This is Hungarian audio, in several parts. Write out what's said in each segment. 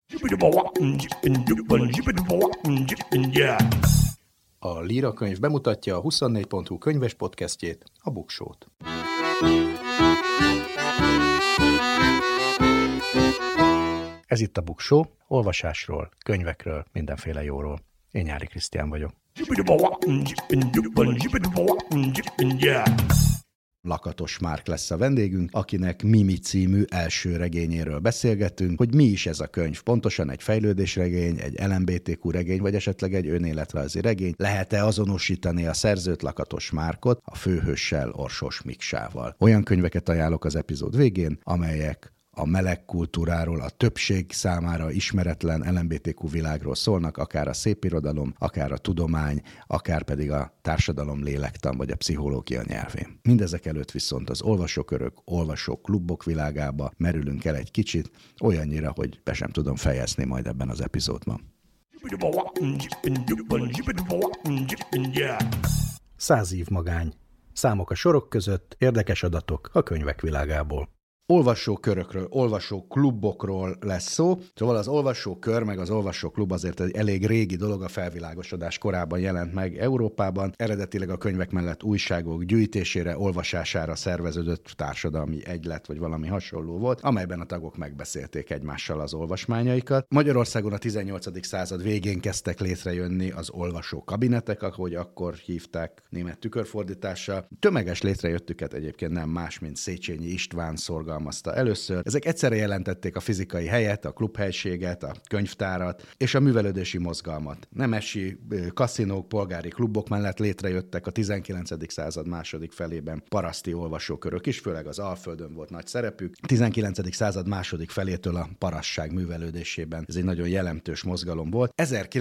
A Líra könyv bemutatja a 24.hu könyves podcastjét, a Buksót. Ez itt a Buksó, olvasásról, könyvekről, mindenféle jóról. Én Nyári Krisztián vagyok. Lakatos Márk lesz a vendégünk, akinek Mimi című első regényéről beszélgetünk, hogy mi is ez a könyv. Pontosan egy fejlődésregény, egy LMBTQ regény, vagy esetleg egy önéletrajzi regény. Lehet-e azonosítani a szerzőt, Lakatos Márkot, a főhőssel, Orsos Miksával? Olyan könyveket ajánlok az epizód végén, amelyek a meleg kultúráról, a többség számára ismeretlen LMBTQ világról szólnak, akár a szépirodalom, akár a tudomány, akár pedig a társadalom lélektan vagy a pszichológia nyelvén. Mindezek előtt viszont az olvasókörök, olvasóklubok világába merülünk el egy kicsit, olyannyira, hogy be sem tudom fejezni majd ebben az epizódban. 100 év magány. Számok a sorok között, érdekes adatok a könyvek világából. Olvasókörökről, olvasóklubokról lesz szó. Szóval az olvasókör meg az olvasóklub azért egy elég régi dolog, a felvilágosodás korában jelent meg Európában. Eredetileg a könyvek mellett újságok gyűjtésére, olvasására szerveződött társadalmi egylet, vagy valami hasonló volt, amelyben a tagok megbeszélték egymással az olvasmányaikat. Magyarországon a 18. század végén kezdtek létrejönni az olvasókabinetek, ahogy akkor hívták német tükörfordítással. Tömeges létrejöttüket egyébként nem más, mint Széchenyi István szorgalmazta először. Ezek egyszerre jelentették a fizikai helyet, a klubhelységet, a könyvtárat és a művelődési mozgalmat. Nemesi kaszinók, polgári klubok mellett létrejöttek a 19. század második felében paraszti olvasókörök is, főleg az Alföldön volt nagy szerepük. A 19. század második felétől a parasság művelődésében ez egy nagyon jelentős mozgalom volt.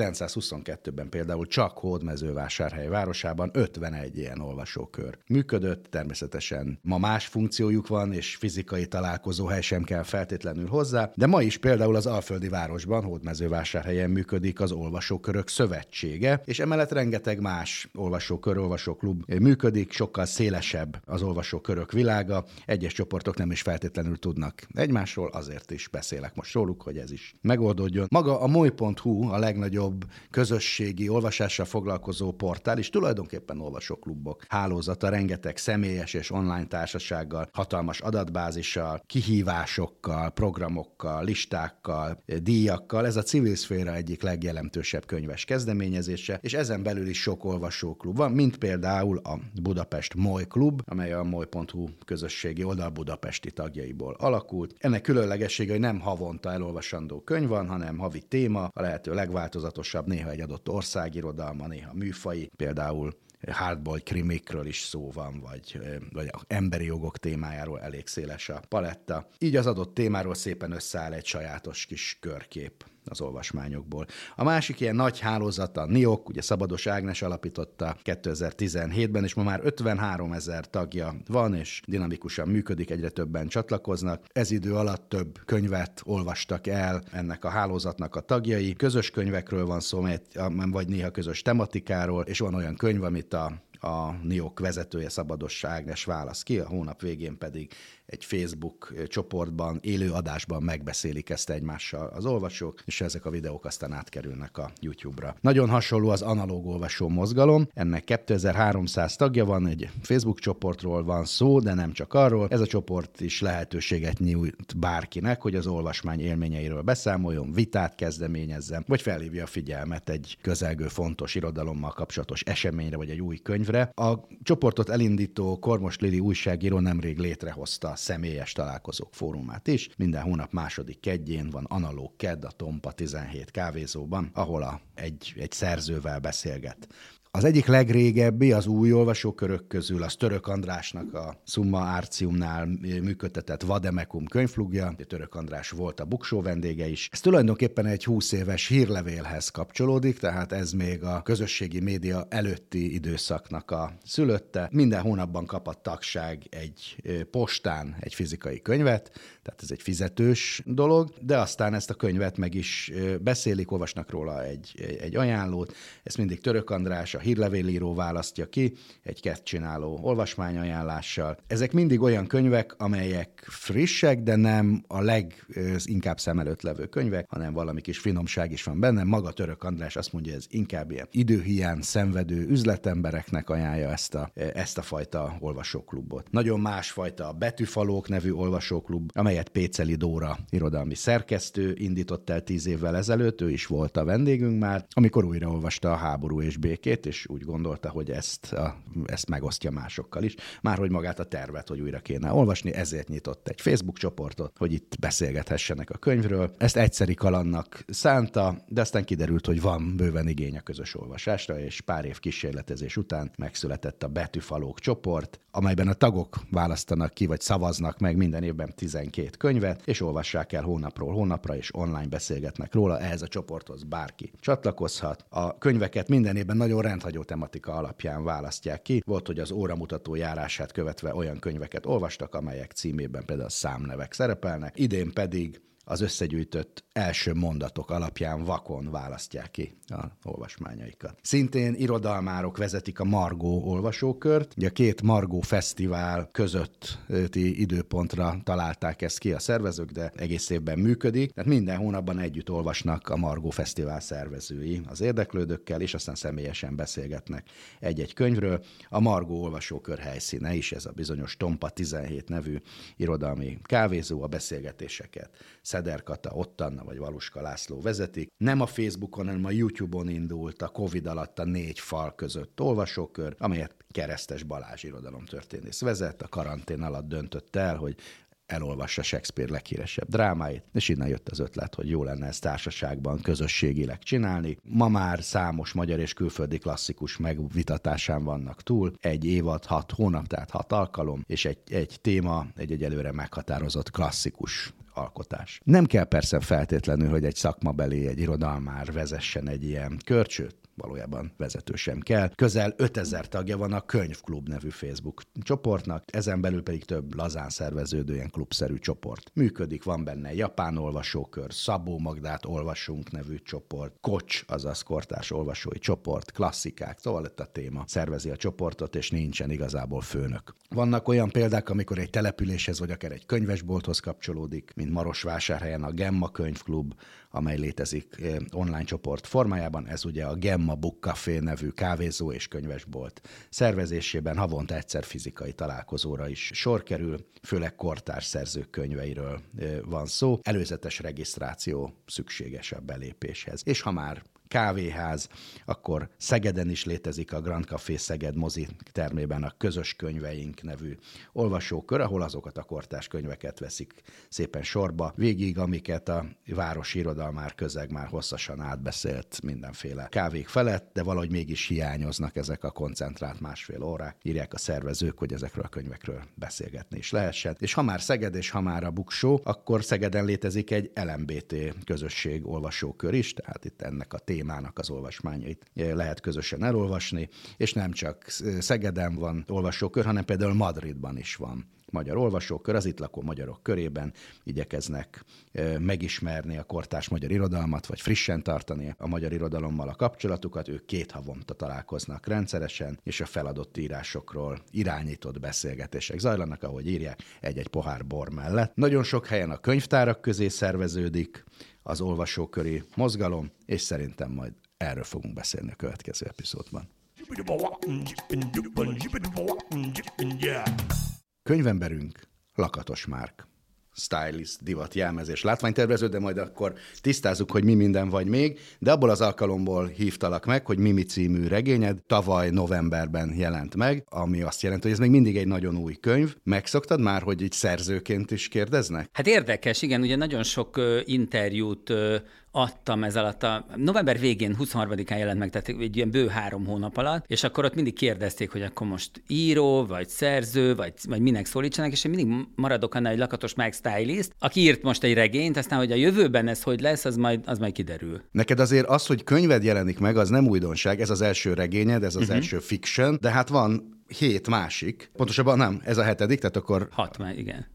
1922-ben például csak Hódmezővásárhely városában 51 ilyen olvasókör működött. Természetesen ma más funkciójuk van, és fizikai találkozóhely sem kell feltétlenül hozzá, de ma is például az Alföldi városban, Hódmezővásárhelyen működik az Olvasókörök Szövetsége, és emellett rengeteg más olvasókör, olvasóklub működik, sokkal szélesebb az olvasókörök világa, egyes csoportok nem is feltétlenül tudnak egymásról, azért is beszélek most róluk, hogy ez is megoldódjon. Maga a moly.hu a legnagyobb közösségi olvasással foglalkozó portál, és tulajdonképpen olvasóklubok hálózata, rengeteg személyes és online társasággal, hatalmas adatbázissal, kihívásokkal, programokkal, listákkal, díjakkal. Ez a civil szféra egyik legjelentősebb könyves kezdeményezése, és ezen belül is sok olvasóklub van, mint például a Budapest Moly Klub, amely a moly.hu közösségi oldal budapesti tagjaiból alakult. Ennek különlegessége, hogy nem havonta elolvasandó könyv van, hanem havi téma, a lehető legváltozatosabb, néha egy adott országirodalma, néha műfai, például hardboiled krimikről is szó van, vagy emberi jogok témájáról elég széles a paletta. Így az adott témáról szépen összeáll egy sajátos kis körkép az olvasmányokból. A másik ilyen nagy hálózat a NIOK, ugye Szabados Ágnes alapította 2017-ben, és ma már 53 000 tagja van, és dinamikusan működik, egyre többen csatlakoznak. Ez idő alatt több könyvet olvastak el ennek a hálózatnak a tagjai. Közös könyvekről van szó, vagy néha közös tematikáról, és van olyan könyv, amit a NIOK vezetője, Szabados Ágnes válasz ki, a hónap végén pedig egy Facebook csoportban, élő adásban megbeszélik ezt egymással az olvasók, és ezek a videók aztán átkerülnek a YouTube-ra. Nagyon hasonló az analóg olvasó mozgalom, ennek 2300 tagja van, egy Facebook csoportról van szó, de nem csak arról. Ez a csoport is lehetőséget nyújt bárkinek, hogy az olvasmány élményeiről beszámoljon, vitát kezdeményezzen, vagy felhívja a figyelmet egy közelgő fontos irodalommal kapcsolatos eseményre, vagy egy új könyvre. A csoportot elindító Kormos Lili újságíró nemrég létrehozta személyes találkozók fórumát is. Minden hónap második kedjén van analóg kedd a Tompa 17 kávézóban, ahol egy szerzővel beszélget. Az egyik legrégebbi az új olvasókörök közül az Török Andrásnak a Summa Artiumnál működtetett Vademekum könyvklubja. Török András volt a Buksó vendége is. Ez tulajdonképpen egy 20 éves hírlevélhez kapcsolódik, tehát ez még a közösségi média előtti időszaknak a szülötte. Minden hónapban kap a tagság egy postán egy fizikai könyvet, tehát ez egy fizetős dolog, de aztán ezt a könyvet meg is beszélik, olvasnak róla egy ajánlót. Ezt mindig Török András, a hírlevélíró választja ki, egy kettcsináló olvasmányajánlással. Ezek mindig olyan könyvek, amelyek frissek, de nem a leginkább szem előtt levő könyvek, hanem valami kis finomság is van benne. Maga Török András azt mondja, ez inkább ilyen időhiány szenvedő üzletembereknek ajánlja ezt a fajta olvasóklubot. Nagyon másfajta a Betűfalók nevű olvasóklub, amelyet Péceli Dóra irodalmi szerkesztő indított el 10 évvel ezelőtt, ő is volt a vendégünk már, amikor újraolvasta a Háború és békét, és úgy gondolta, hogy ezt megosztja másokkal is. Márhogy magát a tervet, hogy újra kéne olvasni, ezért nyitott egy Facebook csoportot, hogy itt beszélgethessenek a könyvről. Ezt egyszeri kalandnak szánta, de aztán kiderült, hogy van bőven igény a közös olvasásra, és pár év kísérletezés után megszületett a Betűfalók csoport, amelyben a tagok választanak ki, vagy szavaznak meg minden évben 12 könyvet, és olvassák el hónapról hónapra, és online beszélgetnek róla. Ehhez a csoporthoz bárki csatlakozhat. A könyveket minden évben nagyon rendhagyó tematika alapján választják ki. Volt, hogy az óramutató járását követve olyan könyveket olvastak, amelyek címében például számnevek szerepelnek. Idén pedig az összegyűjtött első mondatok alapján vakon választják ki a olvasmányaikat. Szintén irodalmárok vezetik a Margó olvasókört. Ugye a 2 Margó fesztivál közötti időpontra találták ezt ki a szervezők, de egész évben működik. Tehát minden hónapban együtt olvasnak a Margó fesztivál szervezői az érdeklődőkkel, és aztán személyesen beszélgetnek egy-egy könyvről. A Margó olvasókör helyszíne is ez a bizonyos Tompa 17 nevű irodalmi kávézó, a beszélgetéseket Szeder Kata, Ott Anna vagy Valuska László vezetik. Nem a Facebookon, hanem a YouTube-on indult a Covid alatt a 4 fal között olvasókör, amelyet Keresztes Balázs irodalomtörténész vezet. A karantén alatt döntött el, hogy elolvassa Shakespeare leghíresebb drámáit, és innen jött az ötlet, hogy jó lenne ezt társaságban, közösségileg csinálni. Ma már számos magyar és külföldi klasszikus megvitatásán vannak túl. Egy évad, 6 hónap, tehát 6 alkalom, és egy téma, egy előre meghatározott klasszikus alkotás. Nem kell persze feltétlenül, hogy egy szakmabeli, egy irodalmár vezessen egy ilyen kört, sőt, valójában vezető sem kell. Közel 5000 tagja van a Könyvklub nevű Facebook csoportnak, ezen belül pedig több lazán szerveződő ilyen klubszerű csoport működik. Van benne japán olvasókör, Szabó Magdát olvasunk nevű csoport, Kocs, azaz kortárs olvasói csoport, klasszikák, szóval itt a téma szervezi a csoportot, és nincsen igazából főnök. Vannak olyan példák, amikor egy településhez, vagy akár egy könyvesbolthoz kapcsolódik, mint Marosvásárhelyen a Gemma Könyvklub, amely létezik online csoport formájában. Ez ugye a Gemma Book Café nevű kávézó és könyvesbolt szervezésében havonta egyszer fizikai találkozóra is sor kerül, főleg kortárs szerzők könyveiről van szó. Előzetes regisztráció szükséges a belépéshez. És ha már kávéház, akkor Szegeden is létezik a Grand Café Szeged mozi termében a Közös könyveink nevű olvasókör, ahol azokat a kortárs könyveket veszik szépen sorba végig, amiket a városi irodalmár közeg már hosszasan átbeszélt mindenféle kávék felett, de valahogy mégis hiányoznak ezek a koncentrált másfél órák. Írják a szervezők, hogy ezekről a könyvekről beszélgetni is lehessen. És ha már Szeged és ha már a Book Show, akkor Szegeden létezik egy LMBT közösség olvasókör is, tehát itt ennek a témának az olvasmányait lehet közösen elolvasni, és nem csak Szegeden van olvasókör, hanem például Madridban is van magyar olvasókör. Az itt lakó magyarok körében igyekeznek megismerni a kortárs magyar irodalmat, vagy frissen tartani a magyar irodalommal a kapcsolatukat. Ők 2 havonta találkoznak rendszeresen, és a feladott írásokról irányított beszélgetések zajlanak, ahogy írják, egy-egy pohár bor mellett. Nagyon sok helyen a könyvtárak közé szerveződik az olvasóköri mozgalom, és szerintem majd erről fogunk beszélni a következő epizódban. Könyvemberünk Lakatos Márk. Stylist, divat, jelmezés, látványtervező, de majd akkor tisztázzuk, hogy mi minden vagy még, de abból az alkalomból hívtalak meg, hogy Mimi című regényed tavaly novemberben jelent meg, ami azt jelenti, hogy ez még mindig egy nagyon új könyv. Megszoktad már, hogy így szerzőként is kérdeznek? Hát érdekes, igen, ugye nagyon sok interjút adtam ez alatt a november végén, 23-án jelent meg, tehát egy ilyen bő 3 hónap alatt, és akkor ott mindig kérdezték, hogy akkor most író, vagy szerző, vagy minek szólítsanak, és én mindig maradok annál, hogy Lakatos Márk stylist, aki írt most egy regényt, aztán, hogy a jövőben ez hogy lesz, az majd kiderül. Neked azért az, hogy könyved jelenik meg, az nem újdonság, ez az első regényed, ez az első fiction, de hát van 7 másik, pontosabban nem, ez a 7., tehát akkor... 6 már, igen.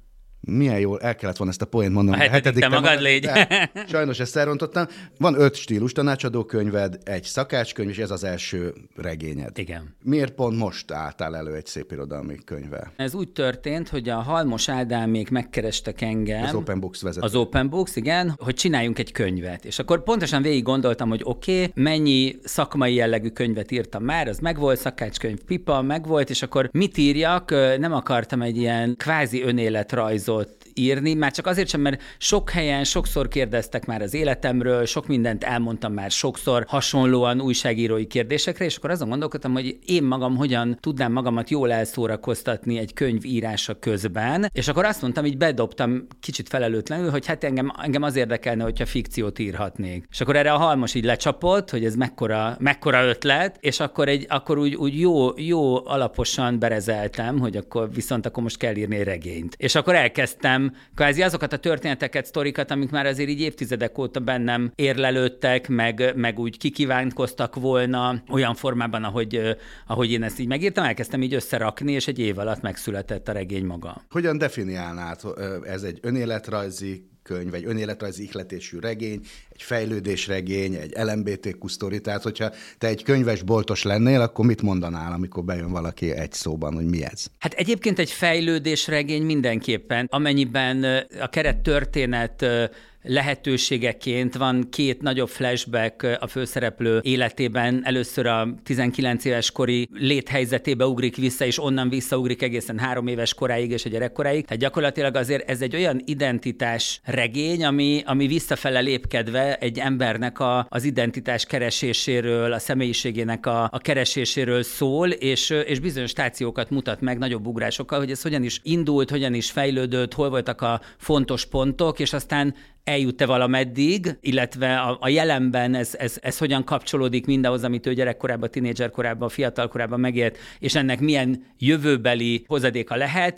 Milyen jól el kellett volna ezt a poént mondanom. A hetedik te magad légy. Sajnos ezt elrontottam. Van 5 stílus tanácsadó könyved, egy szakácskönyv, és ez az első regényed. Igen. Miért pont most álltál elő egy szép irodalmi könyvvel? Ez úgy történt, hogy a Halmos Ádámék megkerestek engem. Az Open Books vezető. Az Open Books, igen, hogy csináljunk egy könyvet. És akkor pontosan végig gondoltam, hogy oké, mennyi szakmai jellegű könyvet írtam már, az megvolt, szakácskönyv, pipa, megvolt, és akkor mit írjak? Nem akartam egy ilyen kvázi önéletrajzot írni, már csak azért sem, mert sok helyen sokszor kérdeztek már az életemről, sok mindent elmondtam már sokszor hasonlóan újságírói kérdésekre, és akkor azon gondolkodtam, hogy én magam hogyan tudnám magamat jól elszórakoztatni egy könyv írása közben, és akkor azt mondtam, így bedobtam kicsit felelőtlenül, hogy hát engem az érdekelne, hogyha fikciót írhatnék. És akkor erre a Halmos így lecsapott, hogy ez mekkora ötlet, és akkor úgy jó alaposan berezeltem, hogy akkor most kell írni egy regényt. És akkor elkezdtem kvázi azokat a történeteket, sztorikat, amik már azért így évtizedek óta bennem érlelődtek, meg úgy kikívánkoztak volna olyan formában, ahogy én ezt így megírtam, elkezdtem így összerakni, és egy év alatt megszületett a regény maga. Hogyan definiálnád? Ez egy önéletrajzi könyv, egy önéletrajzi ihletésű regény, egy fejlődésregény, egy LMBTQ sztori, tehát hogyha te egy könyvesboltos lennél, akkor mit mondanál, amikor bejön valaki egy szóban, hogy mi ez? Hát egyébként egy fejlődésregény mindenképpen, amennyiben a keret történet lehetőségeként van 2 nagyobb flashback a főszereplő életében. Először a 19 éves kori léthelyzetébe ugrik vissza, és onnan visszaugrik egészen 3 éves koráig és a gyerekkoráig. Tehát gyakorlatilag azért ez egy olyan identitás regény, ami visszafele lépkedve egy embernek az identitás kereséséről, a személyiségének a kereséséről szól, és bizonyos stációkat mutat meg nagyobb ugrásokkal, hogy ez hogyan is indult, hogyan is fejlődött, hol voltak a fontos pontok, és aztán eljut-e valameddig, illetve a jelenben ez hogyan kapcsolódik mindahhoz, amit ő gyerekkorában, tínédzserkorában, fiatalkorában megélt, és ennek milyen jövőbeli hozadéka lehet,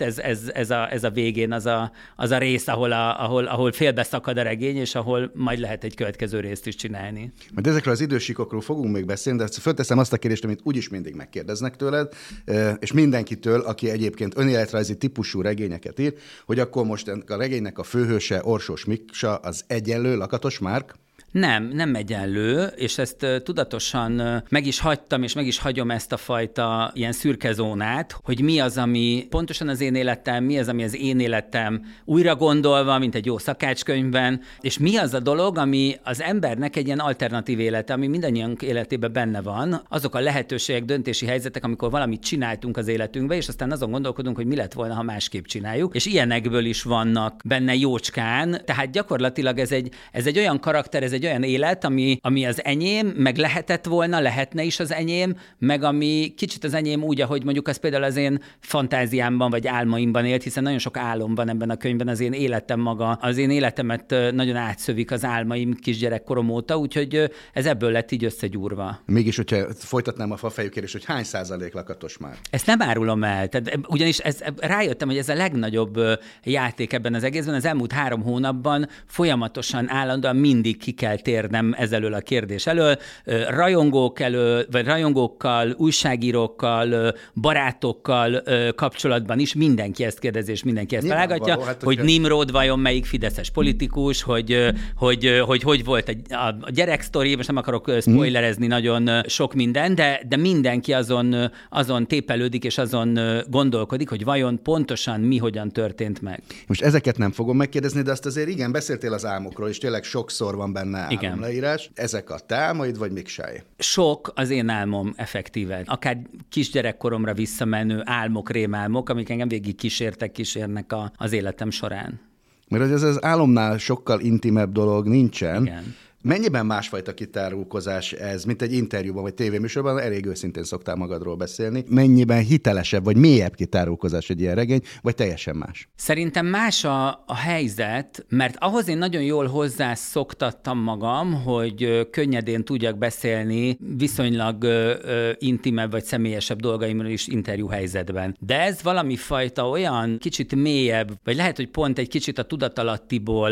ez a végén az a rész, ahol félbeszakad a regény, és ahol majd lehet egy következő részt is csinálni. Majd ezekről az idősíkokról fogunk még beszélni, de fölteszem azt a kérdést, amit úgyis mindig megkérdeznek tőled, és mindenkitől, aki egyébként önéletrajzi típusú regényeket ír, hogy akkor most a regénynek a főhőse Orsós Miksa az egyenlő Lakatos Márk? Nem egyenlő, és ezt tudatosan meg is hagytam, és meg is hagyom ezt a fajta ilyen szürke zónát, hogy mi az, ami pontosan az én életem, mi az, ami az én életem újra gondolva, mint egy jó szakácskönyvben, és mi az a dolog, ami az embernek egy ilyen alternatív élete, ami mindannyiunk életében benne van, azok a lehetőségek, döntési helyzetek, amikor valamit csináltunk az életünkbe, és aztán azon gondolkodunk, hogy mi lett volna, ha másképp csináljuk, és ilyenekből is vannak benne jócskán, tehát gyakorlatilag ez egy olyan karakter, ez egy olyan élet, ami az enyém, meg lehetett volna, lehetne is az enyém, meg ami kicsit az enyém úgy, ahogy mondjuk az például az én fantáziámban vagy álmaimban élt, hiszen nagyon sok álom van ebben a könyvben, az én életem maga, az én életemet nagyon átszövik az álmaim kisgyerekkorom óta, úgyhogy ez ebből lett így összegyúrva. Mégis, hogyha folytatnám a fafejű kérdést, hogy hány százalék Lakatos Márk? Ezt nem árulom el, tehát ugyanis rájöttem, hogy ez a legnagyobb játék ebben az egészben. Az elmúlt 3 hónapban folyamatosan, állandóan mindig ki kell térnem ezelől a kérdés elől. Rajongók elől, vagy rajongókkal, újságírókkal, barátokkal kapcsolatban is mindenki ezt kérdezi, és mindenki ezt találgatja, hogy Nimród vajon melyik fideszes politikus, hogy volt a gyereksztori, most nem akarok spoilerezni nagyon sok minden, de mindenki azon tépelődik, és azon gondolkodik, hogy vajon pontosan mi hogyan történt meg. Most ezeket nem fogom megkérdezni, de azt azért igen, beszéltél az álmokról, és tényleg sokszor van benne álomleírás. Ezek a te álmaid, vagy miksei? Sok az én álmom effektíve. Akár kisgyerekkoromra visszamenő álmok, rémálmok, amik engem végig kísérnek az életem során. Mert ez az álomnál sokkal intimebb dolog nincsen. Igen. Mennyiben másfajta kitárulkozás ez, mint egy interjúban vagy tévéműsorban, elég őszintén szoktál magadról beszélni. Mennyiben hitelesebb vagy mélyebb kitárulkozás egy ilyen regény, vagy teljesen más? Szerintem más a helyzet, mert ahhoz én nagyon jól hozzászoktattam magam, hogy könnyedén tudjak beszélni viszonylag intimebb vagy személyesebb dolgaimról is interjú helyzetben. De ez valami fajta olyan kicsit mélyebb, vagy lehet, hogy pont egy kicsit a tudatalattiból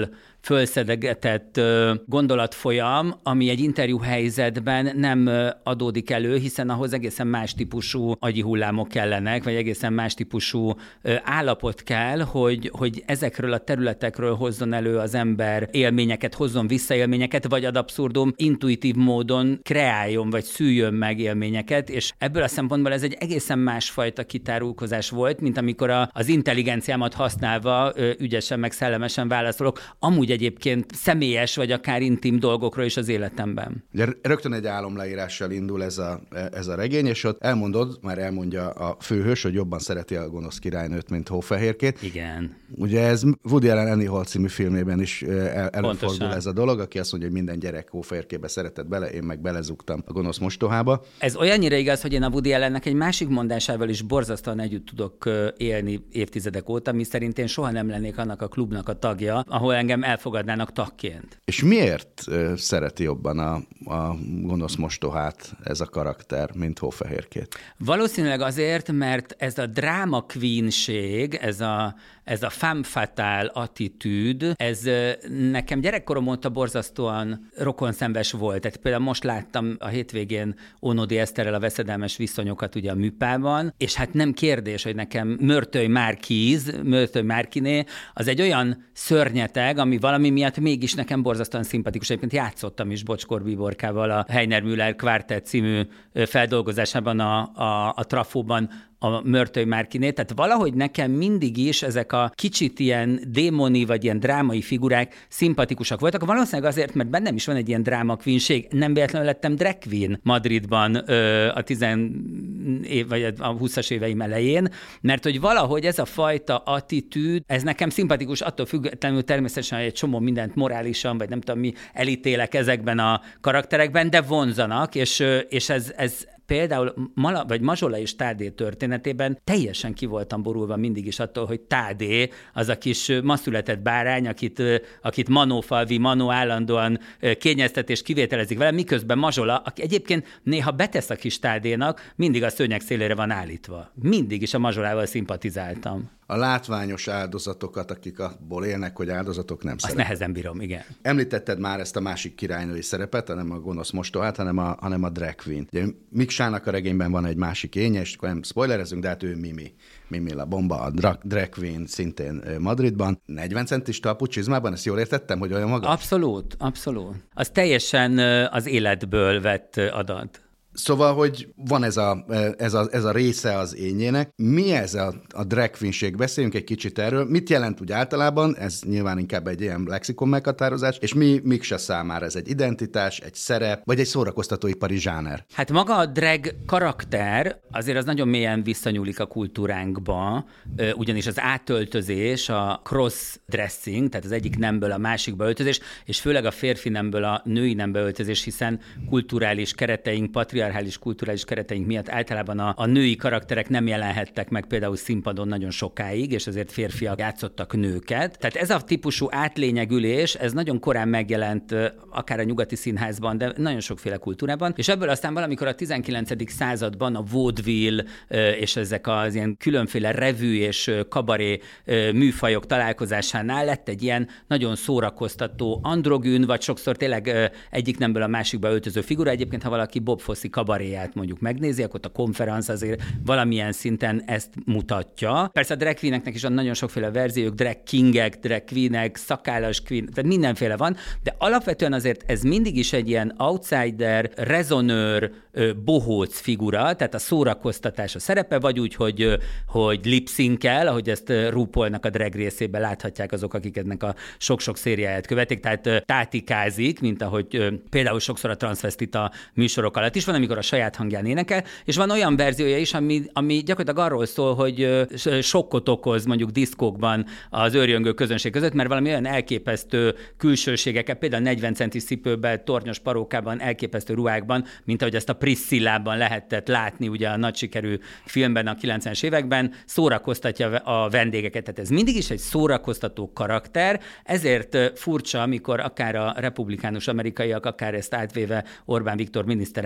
fölszedegetett gondolatfolyam, ami egy interjú helyzetben nem adódik elő, hiszen ahhoz egészen más típusú agyi hullámok kellenek, vagy egészen más típusú állapot kell, hogy ezekről a területekről hozzon elő az ember élményeket, hozzon visszaélményeket, vagy ad abszurdum intuitív módon kreáljon, vagy szüljön meg élményeket, és ebből a szempontból ez egy egészen másfajta kitárulkozás volt, mint amikor az intelligenciámat használva ügyesen meg szellemesen válaszolok, amúgy egyébként személyes, vagy akár intim dolgokról is az életemben. Ugye rögtön egy álomleírással indul ez a regény, és ott elmondja a főhős, hogy jobban szereti a gonosz királynőt, mint Hófehérkét. Igen. Ugye ez Woody Allen Annie Hall című filmében is előfordul Pontosan. ez a dolog, aki azt mondja, hogy minden gyerek Hófehérkébe szeretett bele, én meg belezugtam a gonosz mostohába. Ez olyannyira igaz, hogy én a Woody Allennek egy másik mondásával is borzasztóan együtt tudok élni évtizedek óta, mi szerint én soha nem lennék annak a klubnak a tagja, ahol engem elfogadnának tagként. És miért szereti jobban a gonosz mostohát ez a karakter, mint Hófehérkét? Valószínűleg azért, mert ez a drama queenség, ez a femme fatale attitűd, ez nekem gyerekkorom óta borzasztóan rokonszenves volt. Tehát például most láttam a hétvégén Ónodi Eszterrel a Veszedelmes viszonyokat ugye a Műpában, és hát nem kérdés, hogy nekem Mörtöly Márkiné, az egy olyan szörnyeteg, ami valami miatt mégis nekem borzasztóan szimpatikus. Egyébként játszottam is Bocskor Bíborkával a Heiner Müller Quartett című feldolgozásában a Trafóban a Mörtöly Márkiné, tehát valahogy nekem mindig is ezek a kicsit ilyen démoni vagy ilyen drámai figurák szimpatikusak voltak. Valószínűleg azért, mert bennem is van egy ilyen dráma queenség. Nem véletlenül lettem drag queen Madridban a 20-as éveim elején, mert hogy valahogy ez a fajta attitűd, ez nekem szimpatikus, attól függetlenül természetesen egy csomó mindent morálisan, vagy nem tudom mi elítélek ezekben a karakterekben, de vonzanak, és ez például Mazsola és Tádé történetében teljesen ki voltam borulva mindig is attól, hogy Tádé az a kis ma született bárány, akit Manó állandóan kényeztet és kivételezik vele, miközben Mazsola, aki egyébként néha betesz a kis Tádénak, mindig a szőnyeg szélére van állítva. Mindig is a Mazsolával szimpatizáltam. A látványos áldozatokat, akik abból élnek, hogy áldozatok nem szeretnek. Azt nehezen bírom, igen. Említetted már ezt a másik királynői szerepet, nem a gonosz mostohát, hanem a drag queen. Ugye Miksának a regényben van egy másik énje, és akkor nem spoilerezünk, de hát ő Mimi La Bomba, a drag queen szintén Madridban. 40 centis talpú csizmában, ezt jól értettem, hogy olyan magas? Abszolút. Az teljesen az életből vett adat. Szóval, hogy van ez a része az énjének. Mi ez a drag queenség? Beszéljünk egy kicsit erről. Mit jelent úgy általában? Ez nyilván inkább egy ilyen lexikon meghatározás. És Miksa számára ez egy identitás, egy szerep, vagy egy szórakoztatóipari zsáner? Hát maga a drag karakter azért az nagyon mélyen visszanyúlik a kultúránkba, ugyanis az átöltözés, a cross-dressing, tehát az egyik nemből a másikba öltözés, és főleg a férfi nemből a női nembe öltözés, hiszen kulturális kereteink, patriarchális kulturális kereteink miatt általában a női karakterek nem jelenhettek meg például színpadon nagyon sokáig, és azért férfiak játszottak nőket. Tehát ez a típusú átlényegülés, ez nagyon korán megjelent akár a nyugati színházban, de nagyon sokféle kultúrában, és ebből aztán valamikor a 19. században a vaudeville és ezek az ilyen különféle revű és kabaré műfajok találkozásánál lett egy ilyen nagyon szórakoztató androgyn, vagy sokszor tényleg egyik nemből a másikba öltöző figura. Egyébként, ha valaki Bob Fosse kabaréját mondjuk megnézi, akkor a konferenc azért valamilyen szinten ezt mutatja. Persze a drag queeneknek is van nagyon sokféle verziók, drag kingek, drag queenek, szakállas queen, tehát mindenféle van, de alapvetően azért ez mindig is egy ilyen outsider, rezonőr, bohóc figura, tehát a szórakoztatás a szerepe, vagy úgy, hogy lip-sync-el, ahogy ezt RuPaulnak a drag részében láthatják azok, akik ennek a sok-sok szériáját követik, tehát tátikázik, mint ahogy például sokszor a transvestita műsorok alatt is van, amikor a saját hangján énekel, és van olyan verziója is, ami gyakorlatilag arról szól, hogy sokkot okoz mondjuk diszkókban az őrjöngő közönség között, mert valami olyan elképesztő külsőségeket, például 40 centis cipőben, tornyos parókában, elképesztő ruhákban, mint ahogy ezt a Priscillában lehetett látni ugye a nagy sikerű filmben a 90-es években, szórakoztatja a vendégeket. Tehát ez mindig is egy szórakoztató karakter, ezért furcsa, amikor akár a republikánus amerikaiak, akár ezt átvéve Orbán Viktor miniszterelnök mondjuk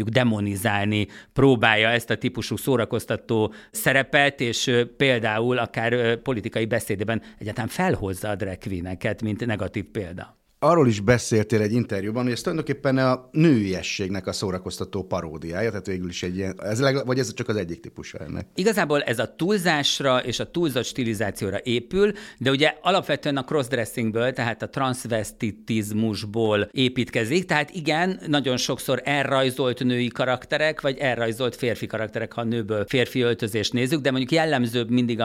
mondjuk demonizálni próbálja ezt a típusú szórakoztató szerepet, és például akár politikai beszédében egyáltalán felhozza a drag queeneket, mint negatív példa. Arról is beszéltél egy interjúban, hogy ez tulajdonképpen a nőiességnek a szórakoztató paródiája, tehát végül is egy ilyen, vagy ez csak az egyik típusa ennek? Igazából ez a túlzásra és a túlzott stilizációra épül, de ugye alapvetően a crossdressingből, tehát a transzvestitizmusból építkezik, tehát igen, nagyon sokszor elrajzolt női karakterek, vagy elrajzolt férfi karakterek, ha nőből férfi öltözést nézzük, de mondjuk jellemzőbb mindig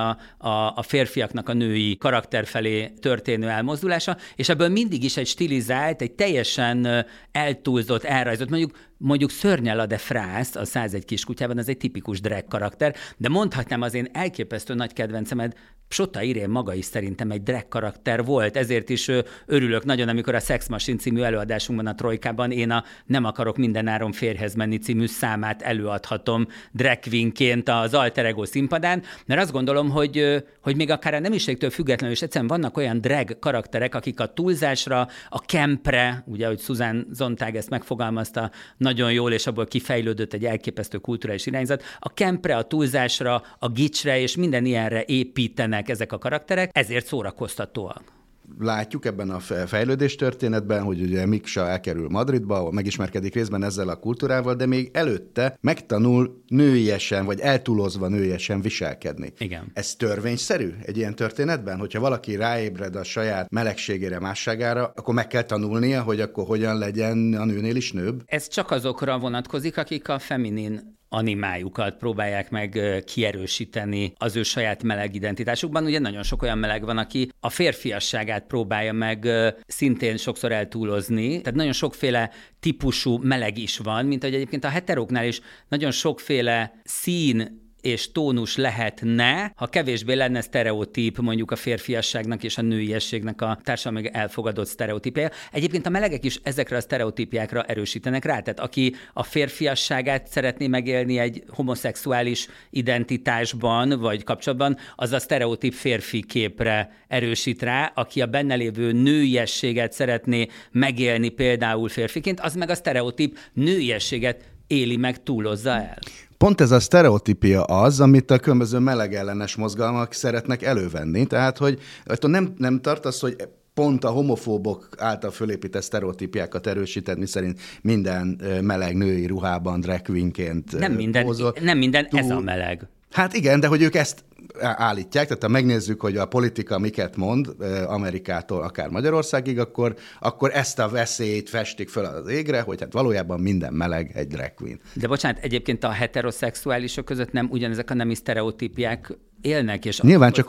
a férfiaknak a női karakter felé történő elmozdulása, és ebből mindig is egy stilizált, egy teljesen eltúlzott, elrajzolt, mondjuk Szörnyel de Frász a 101 kiskutyában, az egy tipikus drag karakter, de mondhatnám az én elképesztő nagy kedvencemet, Psota Irén maga is szerintem egy drag karakter volt, ezért is örülök nagyon, amikor a Sex Machine című előadásunkban a Trojkában én a Nem akarok mindenáron férjhez menni című számát előadhatom drag queenként az alter ego színpadán, mert azt gondolom, hogy még akár a nemiségtől függetlenül is egyszerűen vannak olyan drag karakterek, akik a túlzásra, a kempre, ugye, ahogy Susan Sontag ezt megfogalmazta nagyon jól, és abból kifejlődött egy elképesztő kulturális irányzat, a kempre, a túlzásra, a gicsre és minden ilyenre építenek ezek a karakterek, ezért szórakoztatóak. Látjuk ebben a fejlődés történetben, hogy ugye Miksa elkerül Madridba, ahol megismerkedik részben ezzel a kultúrával, de még előtte megtanul nőiesen, vagy eltúlozva nőiesen viselkedni. Igen. Ez törvényszerű egy ilyen történetben? Hogyha valaki ráébred a saját melegségére, másságára, akkor meg kell tanulnia, hogy akkor hogyan legyen a nőnél is nőbb? Ez csak azokra vonatkozik, akik a feminin animájukat próbálják meg kierősíteni az ő saját meleg identitásukban. Ugye nagyon sok olyan meleg van, aki a férfiasságát próbálja meg szintén sokszor eltúlozni. Tehát nagyon sokféle típusú meleg is van, mint ahogy egyébként a heteróknál is nagyon sokféle szín és tónus lehetne, ha kevésbé lenne sztereotíp mondjuk a férfiasságnak és a nőiességnek a társadalmi elfogadott sztereotípja. Egyébként a melegek is ezekre a sztereotípiákra erősítenek rá. Tehát aki a férfiasságát szeretné megélni egy homoszexuális identitásban vagy kapcsolatban, az a sztereotíp férfi képre erősít rá. Aki a benne lévő nőiességet szeretné megélni például férfiként, az meg a sztereotíp nőiességet éli meg, túlozza el. Pont ez a sztereotípia az, amit a különböző melegellenes mozgalmak szeretnek elővenni. Tehát, hogy nem tartasz, hogy pont a homofóbok által fölépített sztereotípiákat erősített, miszerint minden meleg női ruhában drag queenként nem minden ez a meleg. Hát igen, de hogy ők ezt állítják, tehát ha megnézzük, hogy a politika miket mond Amerikától akár Magyarországig, akkor ezt a veszélyt festik föl az égre, hogy hát valójában minden meleg egy drag queen. De bocsánat, egyébként a heteroszexuálisok között nem ugyanezek a nemi sztereotípiák élnek, és nyilván csak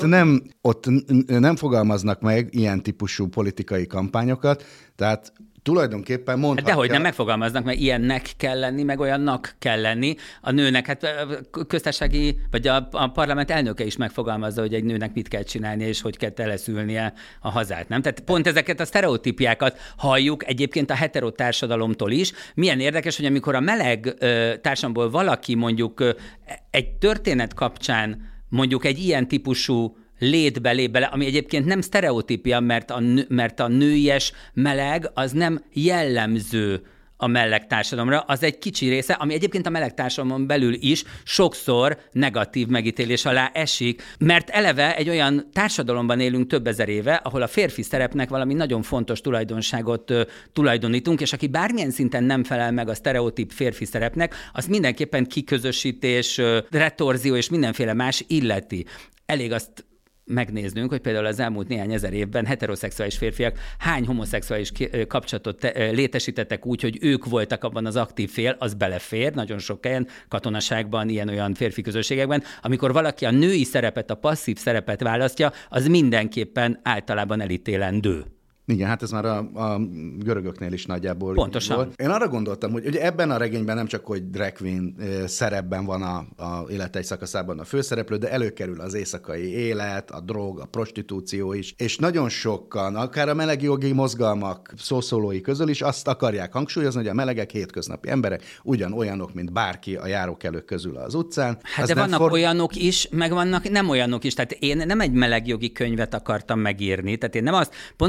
ott nem fogalmaznak meg ilyen típusú politikai kampányokat, tehát tulajdonképpen mondhatja... Dehogy nem megfogalmaznak, mert ilyennek kell lenni, meg olyannak kell lenni. A nőnek, hát köztársasági, vagy a parlament elnöke is megfogalmazza, hogy egy nőnek mit kell csinálnia, és hogy kell teleszülnie a hazát, nem? Tehát pont ezeket a sztereotípiákat halljuk egyébként a hetero társadalomtól is. Milyen érdekes, hogy amikor a meleg társadalomból valaki mondjuk egy történet kapcsán mondjuk egy ilyen típusú létbe lép bele, ami egyébként nem sztereotípia, mert a nőies meleg az nem jellemző a meleg társadalomra, az egy kicsi része, ami egyébként a meleg társadalomon belül is sokszor negatív megítélés alá esik, mert eleve egy olyan társadalomban élünk több ezer éve, ahol a férfi szerepnek valami nagyon fontos tulajdonságot tulajdonítunk, és aki bármilyen szinten nem felel meg a sztereotíp férfi szerepnek, az mindenképpen kiközösítés, retorzió és mindenféle más illeti. Elég azt megnéznünk, hogy például az elmúlt néhány ezer évben heteroszexuális férfiak hány homoszexuális kapcsolatot létesítettek úgy, hogy ők voltak abban az aktív fél, az belefér, nagyon sok helyen, katonaságban, ilyen-olyan férfi közösségekben. Amikor valaki a női szerepet, a passzív szerepet választja, az mindenképpen általában elítélendő. Igen, hát ez már a görögöknél is nagyjából pontosan volt. Én arra gondoltam, hogy ugye ebben a regényben nem csak, hogy drag queen szerepben van a élet egy szakaszában a főszereplő, de előkerül az éjszakai élet, a drog, a prostitúció is, és nagyon sokan, akár a melegjogi mozgalmak szószólói közül is azt akarják hangsúlyozni, hogy a melegek hétköznapi emberek ugyanolyanok, mint bárki a járókelők közül az utcán. Hát de vannak olyanok is, meg vannak nem olyanok is. Tehát én nem egy melegjogi könyvet akartam megírni, tehát én nem azt, pontosan nem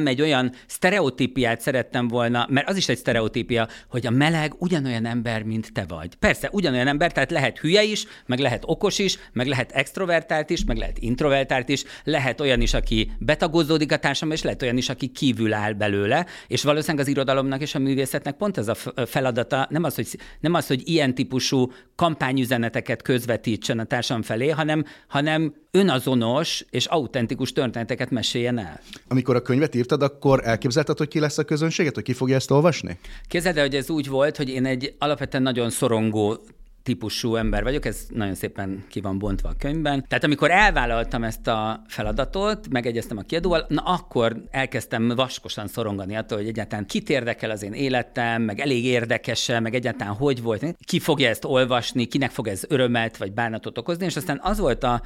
egy olyan sztereotípiát szerettem volna, mert az is egy sztereotípia, hogy a meleg ugyanolyan ember, mint te vagy. Persze, ugyanolyan ember, tehát lehet hülye is, meg lehet okos is, meg lehet extrovertált is, meg lehet introvertált is, lehet olyan is, aki betagozódik a társadalomba, és lehet olyan is, aki kívül áll belőle, és valószínűleg az irodalomnak és a művészetnek pont ez a feladata, nem az, hogy ilyen típusú kampányüzeneteket közvetítsen a társadalom felé, hanem önazonos és autentikus történeteket meséljen el. Amikor a könyvet írtad, akkor elképzelted, hogy ki lesz a közönséget, hogy ki fogja ezt olvasni? Képzeld el, hogy ez úgy volt, hogy én egy alapvetően nagyon szorongó típusú ember vagyok, ez nagyon szépen ki van bontva a könyvben. Tehát amikor elvállaltam ezt a feladatot, megegyeztem a kiadóval, na akkor elkezdtem vaskosan szorongani attól, hogy egyáltalán kit érdekel az én életem, meg elég érdekes-e, meg egyáltalán hogy volt, ki fogja ezt olvasni, kinek fog ez örömet vagy bánatot okozni, és aztán az volt a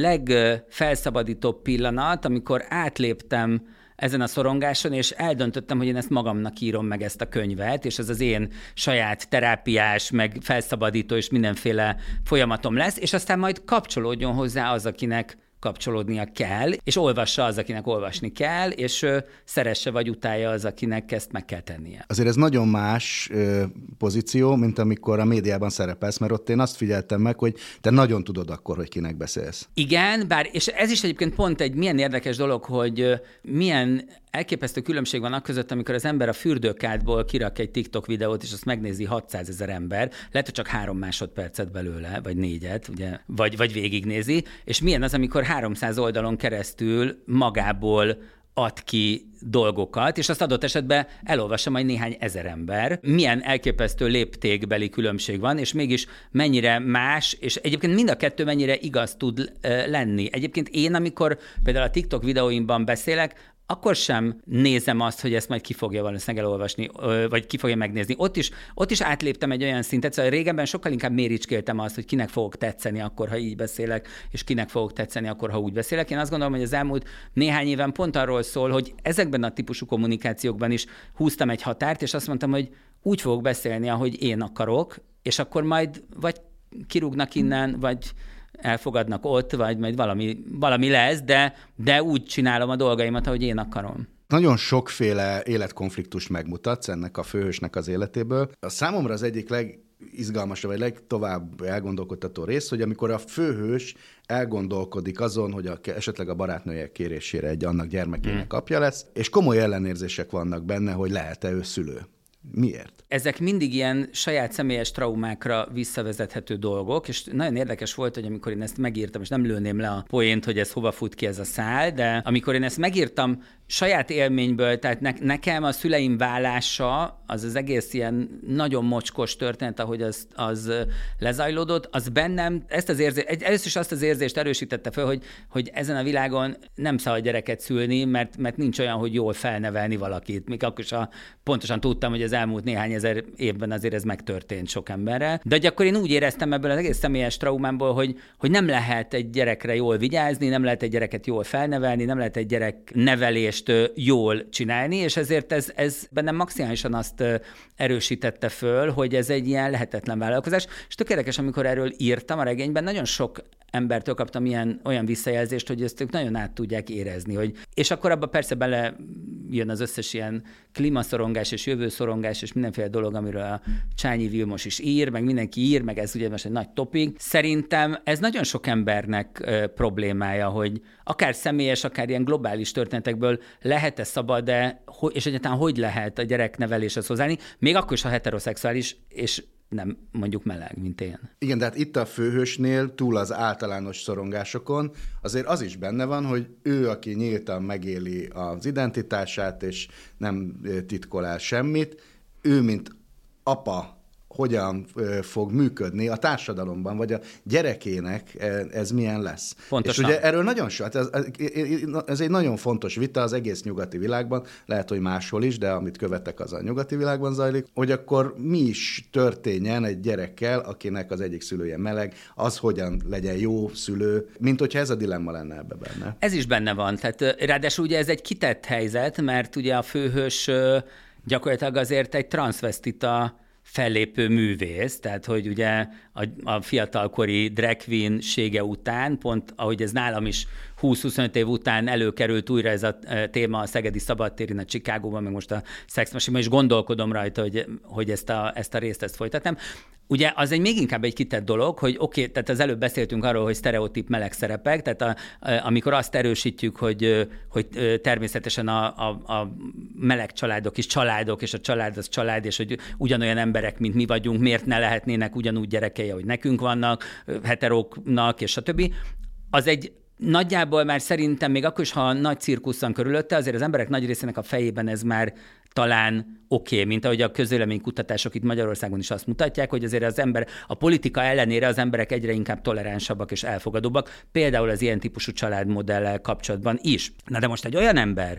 legfelszabadítóbb pillanat, amikor átléptem ezen a szorongáson, és eldöntöttem, hogy én ezt magamnak írom meg ezt a könyvet, és ez az én saját terápiás, meg felszabadító és mindenféle folyamatom lesz, és aztán majd kapcsolódjon hozzá az, akinek kapcsolódnia kell, és olvassa az, akinek olvasni kell, és szeresse vagy utálja az, akinek ezt meg kell tennie. Azért ez nagyon más pozíció, mint amikor a médiában szerepelsz, mert ott én azt figyeltem meg, hogy te nagyon tudod akkor, hogy kinek beszélsz. Igen, és ez is egyébként pont egy milyen érdekes dolog, hogy milyen elképesztő különbség van akközött, amikor az ember a fürdőkádból kirak egy TikTok videót, és azt megnézi 600 000 ember, lehet, hogy csak 3 másodpercet belőle, vagy 4, ugye, vagy végignézi, és milyen az, amikor 300 oldalon keresztül magából ad ki dolgokat, és azt adott esetben elolvassa majd néhány ezer ember. Milyen elképesztő léptékbeli különbség van, és mégis mennyire más, és egyébként mind a kettő mennyire igaz tud lenni. Egyébként én, amikor például a TikTok videóimban beszélek, akkor sem nézem azt, hogy ezt majd ki fogja valószínűleg elolvasni, vagy ki fogja megnézni. Ott is átléptem egy olyan szintet, szóval régebben sokkal inkább méricskéltem azt, hogy kinek fogok tetszeni akkor, ha így beszélek, és kinek fogok tetszeni akkor, ha úgy beszélek. Én azt gondolom, hogy az elmúlt néhány éven pont arról szól, hogy ezekben a típusú kommunikációkban is húztam egy határt, és azt mondtam, hogy úgy fogok beszélni, ahogy én akarok, és akkor majd vagy kirúgnak innen, vagy elfogadnak ott, vagy majd valami lesz, de úgy csinálom a dolgaimat, ahogy én akarom. Nagyon sokféle életkonfliktust megmutatsz ennek a főhősnek az életéből. A számomra az egyik legizgalmasabb, vagy legtovább elgondolkodtató rész, hogy amikor a főhős elgondolkodik azon, hogy esetleg a barátnője kérésére egy annak gyermekének apja lesz, és komoly ellenérzések vannak benne, hogy lehet-e ő szülő. Miért? Ezek mindig ilyen saját személyes traumákra visszavezethető dolgok, és nagyon érdekes volt, hogy amikor én ezt megírtam, és nem lőném le a poént, hogy ez hova fut ki ez a szál, de amikor én ezt megírtam saját élményből, tehát nekem a szüleim válása, az egész ilyen nagyon mocskos történet, ahogy az lezajlódott, az bennem először is azt az érzést erősítette fel, hogy ezen a világon nem szabad gyereket szülni, mert nincs olyan, hogy jól felnevelni valakit. Még akkor is pontosan tudtam, hogy az elmúlt néhány ezer évben azért ez megtörtént sok emberrel. De akkor én úgy éreztem ebből az egész személyes traumámból, hogy nem lehet egy gyerekre jól vigyázni, nem lehet egy gyereket jól felnevelni, nem lehet egy gyerek nevelést jól csinálni, és ezért ez bennem maximálisan azt erősítette föl, hogy ez egy ilyen lehetetlen vállalkozás. És tök érdekes, amikor erről írtam a regényben, nagyon sok embertől kaptam olyan visszajelzést, hogy ezt ők nagyon át tudják érezni. És akkor abban persze bele jön az összes ilyen klímaszorongás és jövőszorongás és mindenféle dolog, amiről a Csányi Vilmos is ír, meg mindenki ír, meg ez ugye most egy nagy topik. Szerintem ez nagyon sok embernek problémája, hogy akár személyes, akár ilyen globális történetekből lehet-e szabad-e, és egyáltalán hogy lehet a gyerekneveléshez hozzáállni, még akkor is, ha heteroszexuális, és nem mondjuk meleg, mint én. Igen, de hát itt a főhősnél túl az általános szorongásokon azért az is benne van, hogy ő, aki nyíltan megéli az identitását, és nem titkol el semmit, ő, mint apa, hogyan fog működni a társadalomban, vagy a gyerekének ez milyen lesz. Pontosan. És ugye erről nagyon sokat, ez egy nagyon fontos vita az egész nyugati világban, lehet, hogy máshol is, de amit követek, az a nyugati világban zajlik, hogy akkor mi is történjen egy gyerekkel, akinek az egyik szülője meleg, az hogyan legyen jó szülő, mint hogyha ez a dilemma lenne ebbe benne. Ez is benne van, tehát ráadásul ugye ez egy kitett helyzet, mert ugye a főhős gyakorlatilag azért egy transzvesztita fellépő művész, tehát hogy ugye a fiatalkori drag queen-sége után, pont ahogy ez nálam is 20-25 év után előkerült újra ez a téma a Szegedi Szabadtéren, a Chicagóban, meg most a Sex Machine-ban, és gondolkodom rajta, hogy ezt a részt folytatnám. Ugye az még inkább egy kitett dolog, hogy oké, tehát az előbb beszéltünk arról, hogy sztereotíp meleg szerepek, tehát amikor azt erősítjük, hogy természetesen a meleg családok is családok, és a család az család, és hogy ugyanolyan emberek, mint mi vagyunk, miért ne lehetnének ugyanúgy gyerekei, ahogy nekünk vannak, heteróknak, és a többi. Az egy nagyjából már szerintem még akkor is, ha nagy cirkuszan körülötte, azért az emberek nagy részének a fejében ez már talán oké, mint ahogy a közvéleménykutatások itt Magyarországon is azt mutatják, hogy azért a politika ellenére az emberek egyre inkább toleránsabbak és elfogadóbbak, például az ilyen típusú családmodellel kapcsolatban is. Na de most egy olyan ember,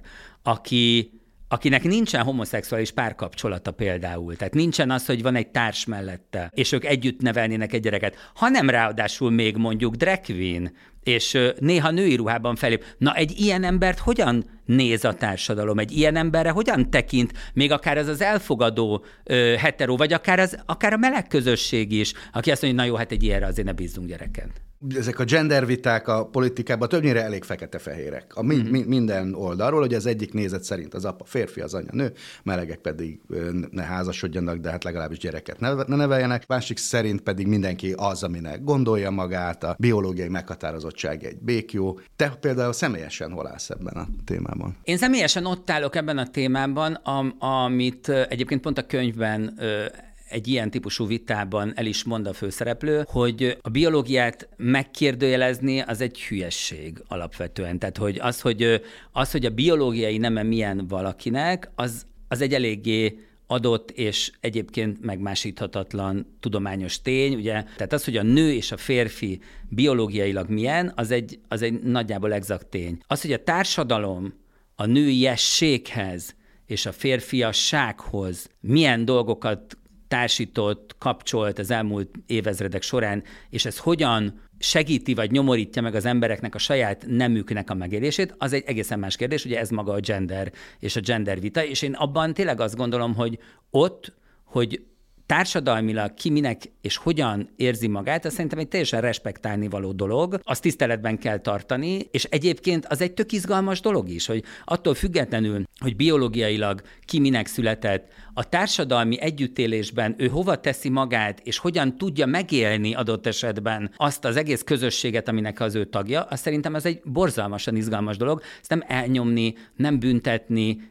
akinek nincsen homoszexuális párkapcsolata például, tehát nincsen az, hogy van egy társ mellette, és ők együtt nevelnének egy gyereket, hanem ráadásul még mondjuk drag queen, és néha női ruhában felép. Na, egy ilyen embert hogyan néz a társadalom? Egy ilyen emberre hogyan tekint, még akár az elfogadó hetero, vagy akár a meleg közösség is, aki azt mondja, na jó, hát egy ilyenre azért ne bízzunk gyereken. Ezek a genderviták a politikában többnyire elég fekete-fehérek. Minden oldalról, hogy az egyik nézet szerint az apa férfi, az anya nő, melegek pedig ne házasodjanak, de hát legalábbis gyereket ne neveljenek. Másik szerint pedig mindenki az, aminek gondolja magát, a biológiai meghatározottság egy békjó. Te például személyesen hol állsz ebben a témában? Én személyesen ott állok ebben a témában, amit egyébként pont a könyvben egy ilyen típusú vitában el is mond a főszereplő, hogy a biológiát megkérdőjelezni az egy hülyesség alapvetően. Tehát hogy hogy a biológiai neme milyen valakinek, az egy eléggé adott és egyébként megmásíthatatlan tudományos tény, ugye? Tehát az, hogy a nő és a férfi biológiailag milyen, az egy nagyjából exakt tény. Az, hogy a társadalom a nőiességhez és a férfiassághoz milyen dolgokat társított, kapcsolt az elmúlt évezredek során, és ez hogyan segíti vagy nyomorítja meg az embereknek a saját nemüknek a megélését, az egy egészen más kérdés, ugye ez maga a gender és a gender vita, és én abban tényleg azt gondolom, hogy hogy társadalmilag ki minek és hogyan érzi magát, az szerintem egy teljesen respektálni való dolog, azt tiszteletben kell tartani, és egyébként az egy tök izgalmas dolog is, hogy attól függetlenül, hogy biológiailag ki minek született, a társadalmi együttélésben ő hova teszi magát, és hogyan tudja megélni adott esetben azt az egész közösséget, aminek az ő tagja, azt szerintem ez egy borzalmasan izgalmas dolog. Ezt nem elnyomni, nem büntetni,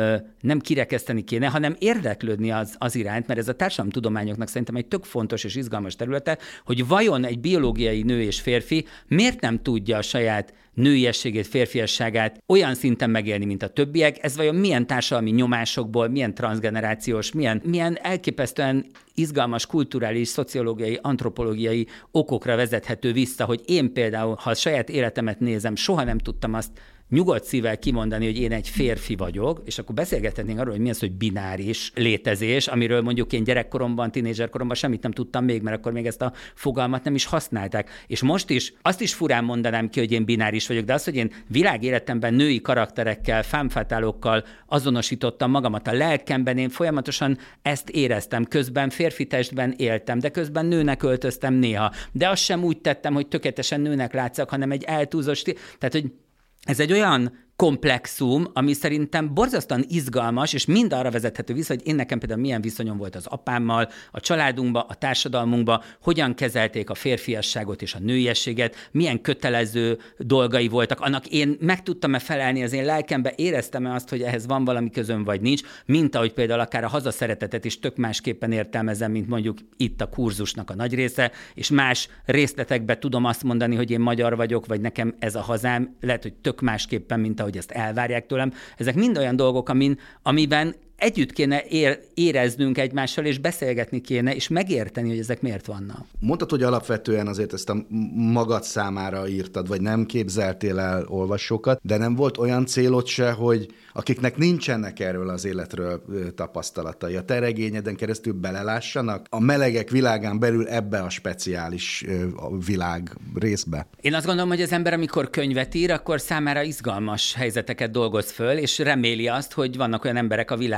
nem kirekeszteni kéne, hanem érdeklődni az iránt, mert ez a társadalomtudományoknak szerintem egy tök fontos és izgalmas területe, hogy vajon egy biológiai nő és férfi miért nem tudja a saját nőiességét, férfiasságát olyan szinten megélni, mint a többiek, ez vajon milyen társadalmi nyomásokból, milyen transzgenerációs, milyen elképesztően izgalmas kulturális, szociológiai, antropológiai okokra vezethető vissza, hogy én például, ha a saját életemet nézem, soha nem tudtam azt nyugodt szívvel kimondani, hogy én egy férfi vagyok, és akkor beszélgethetnénk arról, hogy mi az, hogy bináris létezés, amiről mondjuk én gyerekkoromban, tínézserkoromban semmit nem tudtam még, mert akkor még ezt a fogalmat nem is használták. És most is azt is furán mondanám ki, hogy én bináris vagyok, de az, hogy én világéletemben női karakterekkel, femme fatalokkal azonosítottam magamat a lelkemben, én folyamatosan ezt éreztem, közben férfi testben éltem, de közben nőnek öltöztem néha. De azt sem úgy tettem, hogy tökéletesen nőnek látszak, hanem egy eltúzott tehát, hogy ez egy olyan komplexum, ami szerintem borzasztóan izgalmas, és mind arra vezethető vissza, hogy én nekem például milyen viszonyom volt az apámmal, a családunkba, a társadalmunkba, hogyan kezelték a férfiasságot és a nőiességet, milyen kötelező dolgai voltak. Annak én meg tudtam-e felelni az én lelkembe, éreztem-e azt, hogy ehhez van valami közöm, vagy nincs, mint ahogy például akár a hazaszeretetet is tök másképpen értelmezem, mint mondjuk itt a kurzusnak a nagy része, és más részletekben tudom azt mondani, hogy én magyar vagyok, vagy nekem ez a hazám, lehet, hogy tök másképpen, mint ahogy ezt elvárják tőlem. Ezek mind olyan dolgok, amiben együtt kéne éreznünk egymással, és beszélgetni kéne, és megérteni, hogy ezek miért vannak. Mondtad, hogy alapvetően azért ezt a magad számára írtad, vagy nem képzeltél el olvasókat, de nem volt olyan célod se, hogy akiknek nincsenek erről az életről tapasztalatai, a te regényeden keresztül belelássanak a melegek világán belül ebbe a speciális világ részbe? Én azt gondolom, hogy az ember, amikor könyvet ír, akkor számára izgalmas helyzeteket dolgoz föl, és reméli azt, hogy vannak olyan emberek a világban,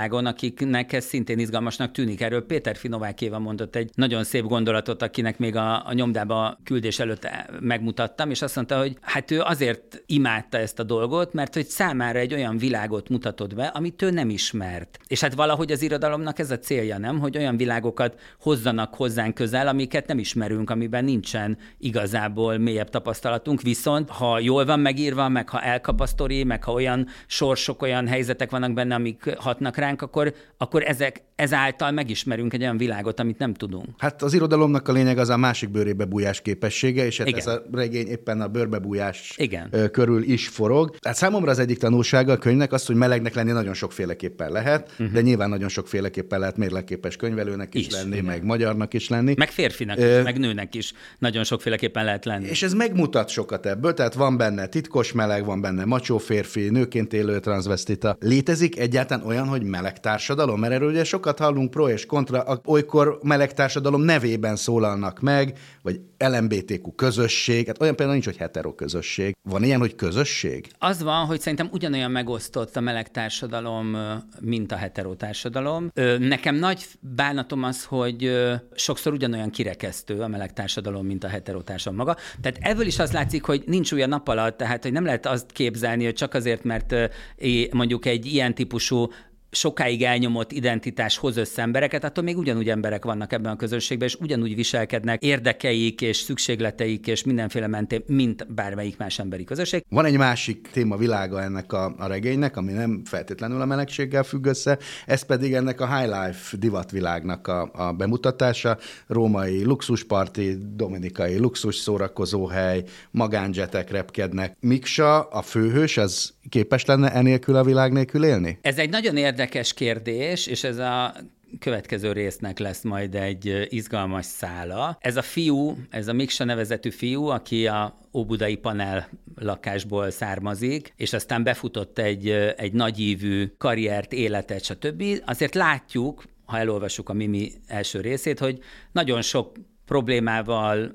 világon, akiknek ez szintén izgalmasnak tűnik. Erről Péter Finovákéva mondott egy nagyon szép gondolatot, akinek még a nyomdába küldés előtt megmutattam, és azt mondta, hogy hát ő azért imádta ezt a dolgot, mert hogy számára egy olyan világot mutatod be, amit ő nem ismert. És hát valahogy az irodalomnak ez a célja, nem? Hogy olyan világokat hozzanak hozzánk közel, amiket nem ismerünk, amiben nincsen igazából mélyebb tapasztalatunk, viszont ha jól van megírva, meg ha elkap a sztori, meg ha olyan sorsok, olyan helyzetek vannak benne, amik hatnak ránk, akkor ezáltal megismerünk egy olyan világot, amit nem tudunk. Hát az irodalomnak a lényeg az a másik bőrébe bújás képessége, és hát ez a regény éppen a bőrbebújás körül is forog. Hát számomra az egyik tanulsága a könyvnek az, hogy melegnek lenni nagyon sokféleképpen lehet, de nyilván nagyon sokféleképpen lehet mérlegképes könyvelőnek is lenni, igen, meg magyarnak is lenni. Meg férfinak is, meg nőnek is nagyon sokféleképpen lehet lenni. És ez megmutat sokat ebből, tehát van benne titkos meleg, van benne macsó férfi, nőként élő transzvestita. Létezik egyáltalán olyan, hogy meleg társadalom? Mert erről ugye sokat hallunk pro és kontra, olykor meleg társadalom nevében szólalnak meg, vagy LMBTQ közösség, hát olyan például nincs, hogy hetero közösség. Van ilyen, hogy közösség? Az van, hogy szerintem ugyanolyan megosztott a meleg társadalom, mint a hetero társadalom. Nekem nagy bánatom az, hogy sokszor ugyanolyan kirekesztő a meleg társadalom, mint a hetero társadalom maga. Tehát ebből is az látszik, hogy nincs új a nap alatt, tehát hogy nem lehet azt képzelni, hogy csak azért, mert mondjuk egy ilyen típusú sokáig elnyomott identitás hoz össze embereket, attól még ugyanúgy emberek vannak ebben a közösségben, és ugyanúgy viselkednek érdekeik és szükségleteik és mindenféle mentén, mint bármelyik más emberi közösség. Van egy másik témavilága ennek a regénynek, ami nem feltétlenül a melegséggel függ össze, ez pedig ennek a high life divatvilágnak a bemutatása, római luxusparti, dominikai luxus szórakozóhely, magánjetek repkednek. Miksa, a főhős, az képes lenne enélkül a világ nélkül élni? Ez egy nagyon érdekes kérdés, és ez a következő résznek lesz majd egy izgalmas szála. Ez a fiú, ez a Miksa nevezetű fiú, aki a óbudai panel lakásból származik, és aztán befutott egy nagyívű karriert, életet, stb. Azért látjuk, ha elolvassuk a Mimi első részét, hogy nagyon sok problémával,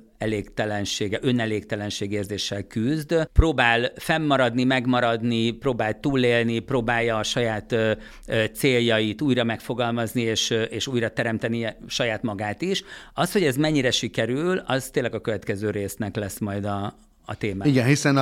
önelégtelenség érzéssel küzd, próbál fennmaradni, megmaradni, próbál túlélni, próbálja a saját céljait újra megfogalmazni, és újra teremteni saját magát is. Az, hogy ez mennyire sikerül, az tényleg a következő résznek lesz majd a téma. Igen, hiszen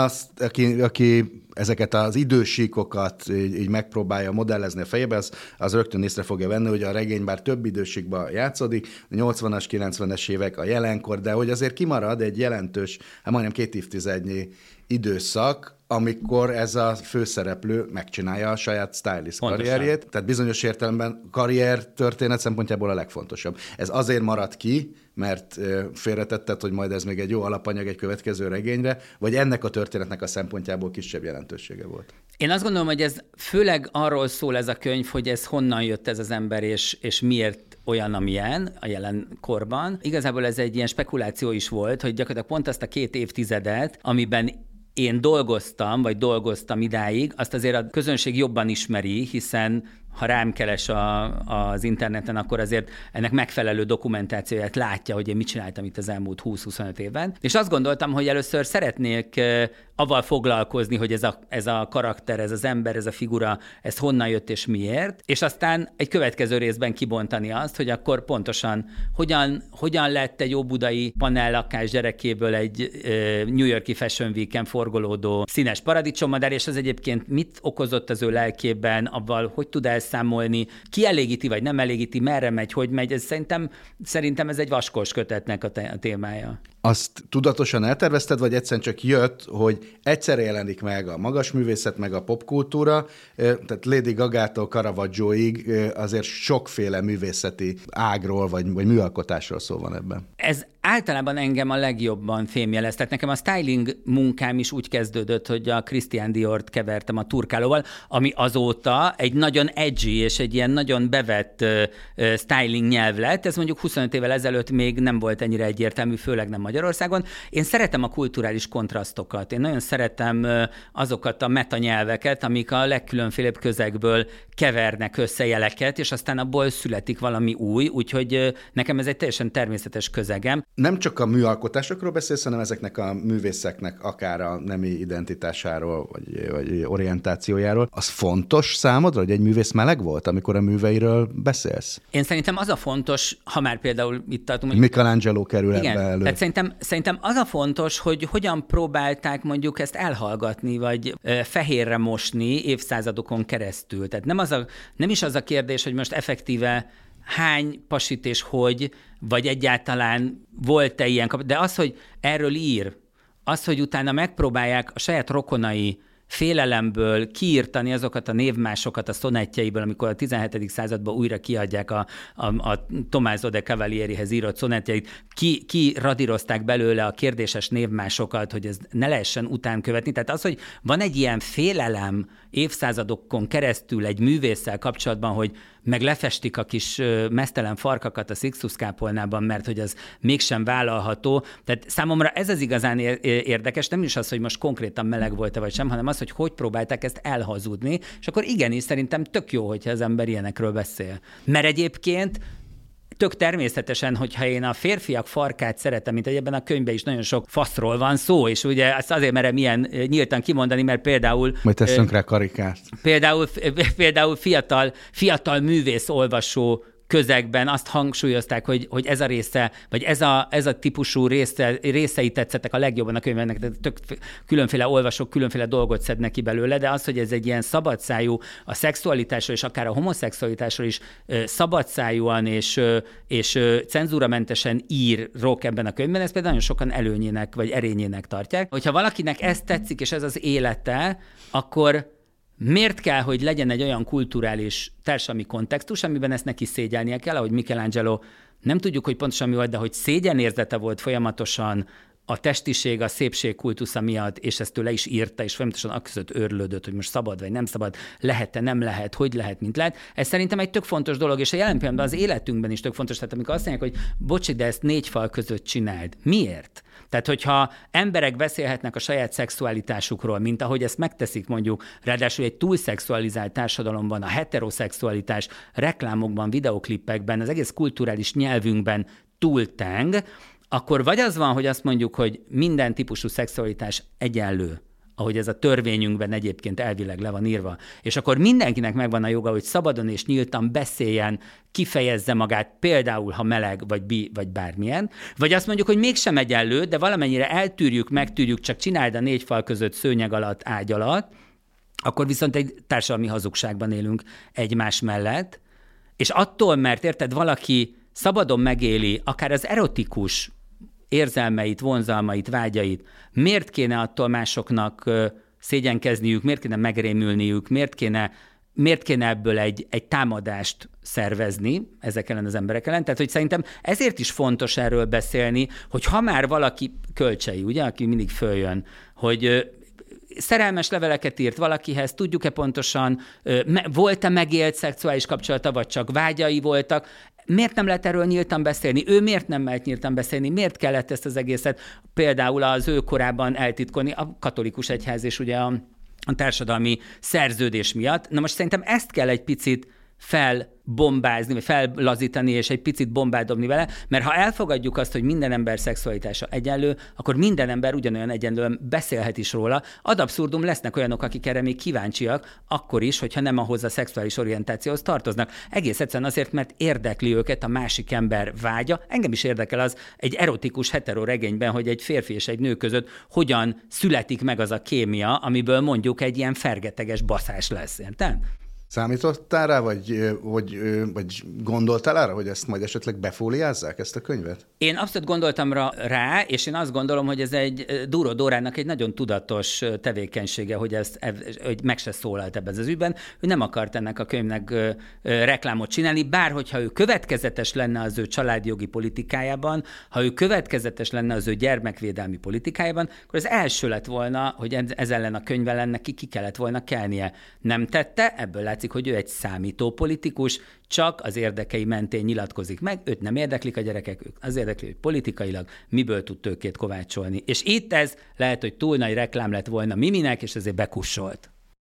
aki ezeket az idősíkokat így megpróbálja modellezni a fejében, az rögtön észre fogja venni, hogy a regény bár több időségben játszódik, 80-as, 90-es évek a jelenkor, de hogy azért kimarad egy jelentős, majdnem 2 évtizednyi időszak, amikor ez a főszereplő megcsinálja a saját stylist karrierjét. Tehát bizonyos értelemben karrier történet szempontjából a legfontosabb. Ez azért marad ki, mert félretetted, hogy majd ez még egy jó alapanyag egy következő regényre, vagy ennek a történetnek a szempontjából kisebb jelentősége volt? Én azt gondolom, hogy ez főleg arról szól ez a könyv, hogy ez honnan jött ez az ember, és miért olyan, amilyen a jelen korban. Igazából ez egy ilyen spekuláció is volt, hogy gyakorlatilag pont azt a 2 évtizedet, amiben én dolgoztam idáig, azt azért a közönség jobban ismeri, hiszen ha rám keres az interneten, akkor azért ennek megfelelő dokumentációját látja, hogy én mit csináltam itt az elmúlt 20-25 évben. És azt gondoltam, hogy először szeretnék avval foglalkozni, hogy ez a karakter, ez az ember, ez a figura, ez honnan jött és miért, és aztán egy következő részben kibontani azt, hogy akkor pontosan hogyan lett egy óbudai panellakás gyerekéből egy New York-i Fashion Week-en forgolódó színes paradicsommadár, és ez egyébként mit okozott az ő lelkében, avval hogy tud elszámolni, kielégíti vagy nem elégíti, merre megy, hogy megy, ez szerintem ez egy vaskos kötetnek a témája. Azt tudatosan eltervezted, vagy egyszerűen csak jött, hogy egyszerre jelenik meg a magas művészet, meg a popkultúra, tehát Lady Gagától Caravaggioig azért sokféle művészeti ágról, vagy műalkotásról szó van ebben. Ez általában engem a legjobban fémjelez. Tehát nekem a styling munkám is úgy kezdődött, hogy a Christian Diort kevertem a turkálóval, ami azóta egy nagyon edgy és egy ilyen nagyon bevett styling nyelv lett. Ez mondjuk 25 évvel ezelőtt még nem volt ennyire egyértelmű, főleg nem Magyarországon. Én szeretem a kulturális kontrasztokat. Én nagyon szeretem azokat a metanyelveket, amik a legkülönfélebb közegből kevernek össze jeleket, és aztán abból születik valami új, úgyhogy nekem ez egy teljesen természetes közegem. Nem csak a műalkotásokról beszélsz, hanem ezeknek a művészeknek akár a nemi identitásáról, vagy orientációjáról. Az fontos számodra, hogy egy művész meleg volt, amikor a műveiről beszélsz? Én szerintem az a fontos, ha már például itt tartunk, hogy Michelangelo kerül ebbe elő. Tehát szerintem az a fontos, hogy hogyan próbálták mondjuk ezt elhallgatni, vagy fehérre mosni évszázadokon keresztül. Tehát nem is az a kérdés, hogy most effektíve hány pasit és hogy, vagy egyáltalán volt-e ilyen, de az, hogy erről ír, az, hogy utána megpróbálják a saját rokonai félelemből kiírtani azokat a névmásokat a szonettjeiből, amikor a 17. században újra kiadják a Tommaso de Cavalierihez írott szonettjeit, ki radírozták belőle a kérdéses névmásokat, hogy ez ne lehessen utánkövetni. Tehát az, hogy van egy ilyen félelem évszázadokon keresztül egy művésszel kapcsolatban, hogy meg lefestik a kis meztelen farkakat a Sixtus kápolnában, mert hogy az mégsem vállalható. Tehát számomra ez az igazán érdekes, nem is az, hogy most konkrétan meleg volt-e vagy sem, hanem az, hogy próbálták ezt elhazudni, és akkor igenis szerintem tök jó, hogyha az ember ilyenekről beszél. Mert egyébként tök természetesen, hogyha én a férfiak farkát szeretem, mint ebben a könyvben is nagyon sok faszról van szó, és ugye azt azért merem ilyen nyíltan kimondani, mert például... Majd teszünk rá karikát. Például fiatal művész olvasó közegben azt hangsúlyozták, hogy ez a része, vagy ez a típusú részei tetszettek a legjobban a könyvnek, de tök különféle olvasók különféle dolgot szednek ki belőle, de az, hogy ez egy ilyen szabadszájú, a szexualitásról és akár a homoszexualitásról is szabadszájúan és cenzúramentesen ír Rock ebben a könyvben, ezt például nagyon sokan előnyének vagy erényének tartják. Hogyha valakinek ez tetszik, és ez az élete, akkor miért kell, hogy legyen egy olyan kulturális társadalmi kontextus, amiben ezt neki szégyelnie kell, ahogy Michelangelo, nem tudjuk, hogy pontosan mi volt, de hogy szégyenérzete volt folyamatosan a testiség, a szépség kultusza miatt, és ezt ő le is írta, és folyamatosan akközött őrlődött, hogy most szabad vagy nem szabad, lehet-e, nem lehet, hogy lehet, mint lehet. Ez szerintem egy tök fontos dolog, és a jelen pillanatban az életünkben is tök fontos. Tehát amikor azt mondják, hogy bocsi, de ezt 4 fal között csináld. Miért? Tehát, hogyha emberek beszélhetnek a saját szexualitásukról, mint ahogy ezt megteszik mondjuk, ráadásul egy túlszexualizált társadalomban, a heteroszexualitás reklámokban, videoklipekben, az egész kulturális nyelvünkben túlteng, akkor vagy az van, hogy azt mondjuk, hogy minden típusú szexualitás egyenlő, ahogy ez a törvényünkben egyébként elvileg le van írva, és akkor mindenkinek megvan a joga, hogy szabadon és nyíltan beszéljen, kifejezze magát, például, ha meleg, vagy bi, vagy bármilyen, vagy azt mondjuk, hogy mégsem egyenlő, de valamennyire eltűrjük, megtűrjük, csak csináld a 4 fal között, szőnyeg alatt, ágy alatt, akkor viszont egy társadalmi hazugságban élünk egymás mellett, és attól, mert érted, valaki szabadon megéli akár az erotikus érzelmeit, vonzalmait, vágyait, miért kéne attól másoknak szégyenkezniük, miért kéne megrémülniük, miért kéne ebből egy támadást szervezni ezek ellen az emberek ellen. Tehát, hogy szerintem ezért is fontos erről beszélni, hogy ha már valaki Kölcsei, ugye, aki mindig följön, hogy szerelmes leveleket írt valakihez, tudjuk-e pontosan, volt-e megélt szexuális kapcsolata, vagy csak vágyai voltak, miért nem lehet erről nyíltan beszélni? Ő miért nem lehet nyíltan beszélni? Miért kellett ezt az egészet például az ő korában eltitkolni? A katolikus egyház és ugye a társadalmi szerződés miatt. Na most szerintem ezt kell egy picit felbombázni, vagy fellazítani, és egy picit bombát dobni vele, mert ha elfogadjuk azt, hogy minden ember szexualitása egyenlő, akkor minden ember ugyanolyan egyenlően beszélhet is róla. Ad abszurdum, lesznek olyanok, akik erre még kíváncsiak, akkor is, hogyha nem ahhoz a szexuális orientációhoz tartoznak. Egész egyszerűen azért, mert érdekli őket a másik ember vágya. Engem is érdekel az egy erotikus hetero regényben, hogy egy férfi és egy nő között hogyan születik meg az a kémia, amiből mondjuk egy ilyen fergeteges baszás lesz, érted? Számítottál rá, vagy gondoltál arra, hogy ezt majd esetleg befóliázzák, ezt a könyvet? Én abszolút gondoltam rá, és én azt gondolom, hogy ez egy Dúró Dórának egy nagyon tudatos tevékenysége, hogy hogy meg se szólalt ebben az ügyben. Ő nem akart ennek a könyvnek reklámot csinálni, bár hogyha ő következetes lenne az ő családjogi politikájában, ha ő következetes lenne az ő gyermekvédelmi politikájában, akkor az első lett volna, hogy ez ellen a könyv ellen neki ki kellett volna kelnie. Nem tette, ebből lett látszik, hogy ő egy számító politikus, csak az érdekei mentén nyilatkozik meg, őt nem érdeklik a gyerekek, ők az érdekli, hogy politikailag miből tud tőkét kovácsolni. És itt ez lehet, hogy túl nagy reklám lett volna Miminek, és ezért bekussolt.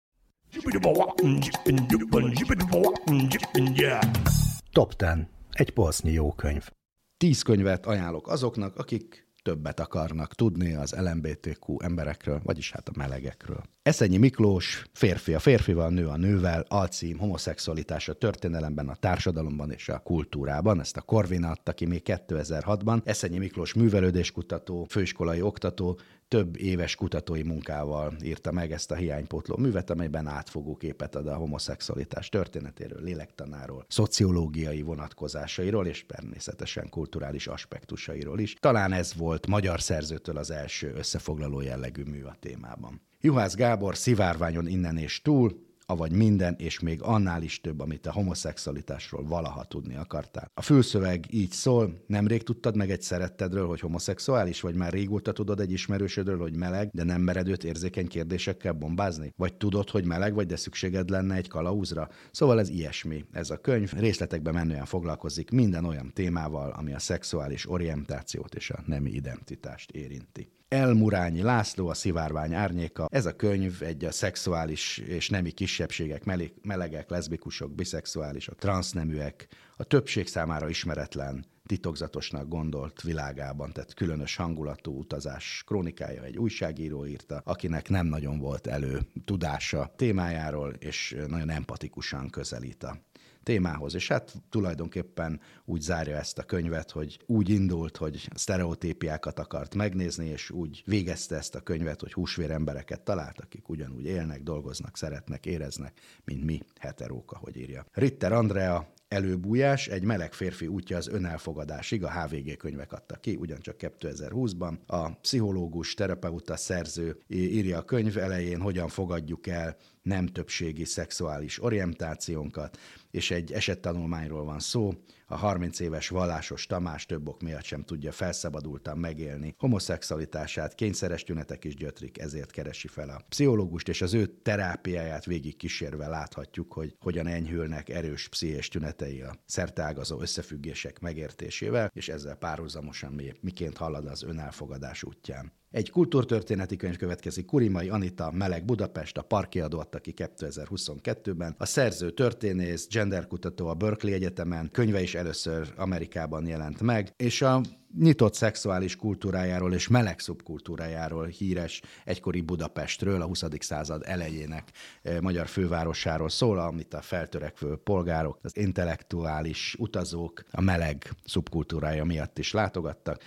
Top 10. Egy polsznyi jó könyv. 10 könyvet ajánlok azoknak, akik többet akarnak tudni az LMBTQ emberekről, vagyis hát a melegekről. Eszenyi Miklós, Férfi a férfival, nő a nővel, alcím, homoszexualitás a történelemben, a társadalomban és a kultúrában. Ezt a Corvina adta ki még 2006-ban. Eszenyi Miklós művelődéskutató, főiskolai oktató, több éves kutatói munkával írta meg ezt a hiánypótló művet, amelyben átfogó képet ad a homoszexualitás történetéről, lélektanáról, szociológiai vonatkozásairól és természetesen kulturális aspektusairól is. Talán ez volt magyar szerzőtől az első összefoglaló jellegű mű a témában. Juhász Gábor, Szivárványon innen és túl, avagy minden, és még annál is több, amit a homoszexualitásról valaha tudni akartál. A fülszöveg így szól: nemrég tudtad meg egy szerettedről, hogy homoszexuális, vagy már régóta tudod egy ismerősödről, hogy meleg, de nem mered őt érzékeny kérdésekkel bombázni? Vagy tudod, hogy meleg vagy, de szükséged lenne egy kalauzra? Szóval ez ilyesmi. Ez a könyv részletekbe menően foglalkozik minden olyan témával, ami a szexuális orientációt és a nemi identitást érinti. El Murányi László, a Szivárvány árnyéka. Ez a könyv egy a szexuális és nemi kisebbségek, melegek, leszbikusok, biszexuálisok, transzneműek, a többség számára ismeretlen, titokzatosnak gondolt világában, tehát különös hangulatú utazás krónikája, egy újságíró írta, akinek nem nagyon volt tudása témájáról, és nagyon empatikusan közelít a témához. És hát tulajdonképpen úgy zárja ezt a könyvet, hogy úgy indult, hogy sztereotípiákat akart megnézni, és úgy végezte ezt a könyvet, hogy húsvér embereket talált, akik ugyanúgy élnek, dolgoznak, szeretnek, éreznek, mint mi, heterók, ahogy írja. Ritter Andrea, Előbújás, egy meleg férfi útja az önelfogadásig, a HVG könyvek adta ki, ugyancsak 2020-ban. A pszichológus, terapeuta, szerző írja a könyv elején, hogyan fogadjuk el nem többségi szexuális orientációnkat, és egy esettanulmányról van szó. A 30 éves vallásos Tamás több ok miatt sem tudja felszabadultan megélni homoszexualitását, kényszeres tünetek is gyötrik, ezért keresi fel a pszichológust, és az ő terápiáját végig kísérve láthatjuk, hogy hogyan enyhülnek erős pszichés tünetei a szerteágazó összefüggések megértésével, és ezzel párhuzamosan miként halad az önelfogadás útján. Egy kultúrtörténeti könyv következik, Kurimai Anita, Meleg Budapest, a Parki adó adta ki 2022-ben. A szerző történész, genderkutató a Berkeley Egyetemen, könyve is először Amerikában jelent meg, és a nyitott szexuális kultúrájáról és meleg szubkultúrájáról híres egykori Budapestről, a 20. század elejének magyar fővárosáról szól, amit a feltörekvő polgárok, az intellektuális utazók a meleg szubkultúrája miatt is látogattak.